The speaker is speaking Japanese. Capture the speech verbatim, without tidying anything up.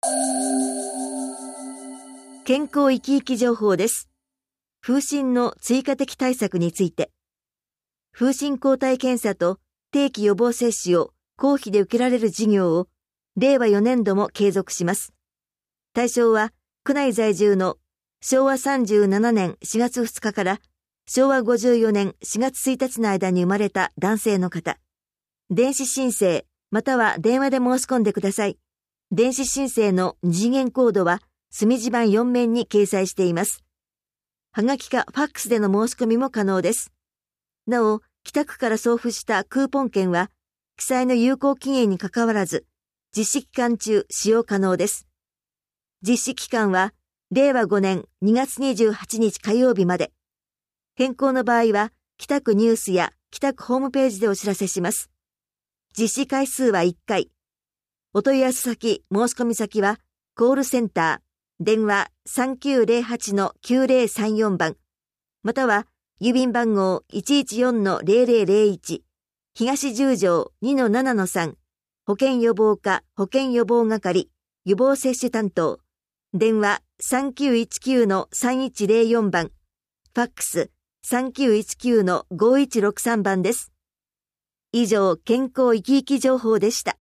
健康生き生き情報です。風疹の追加的対策について。風疹抗体検査と定期予防接種を公費で受けられる事業をれいわよねんども継続します。対象は区内在住のしょうわさんじゅうななねんしがつふつかからしょうわごじゅうよねんしがつついたちの間に生まれた男性の方。電子申請または電話で申し込んでください。電子申請の二次元コードは墨字盤よんめんに掲載しています。はがきかファックスでの申し込みも可能です。なお、北区から送付したクーポン券は、記載の有効期限にかかわらず、実施期間中使用可能です。実施期間は、れいわごねんにがつにじゅうはちにち火曜日まで。変更の場合は、北区ニュースや北区ホームページでお知らせします。実施回数はいっかい。お問い合わせ先、申し込み先は、コールセンター、電話 さんきゅうぜろはちのきゅうぜろさんよん 番、または、郵便番号 いちいちよんのぜろぜろぜろいち、東十条 にのななのさん、保健予防課保健予防係、予防接種担当、電話 さんきゅういちきゅうのさんいちぜろよん 番、ファックス さんきゅういちきゅうのごいちろくさん 番です。以上、健康生き生き情報でした。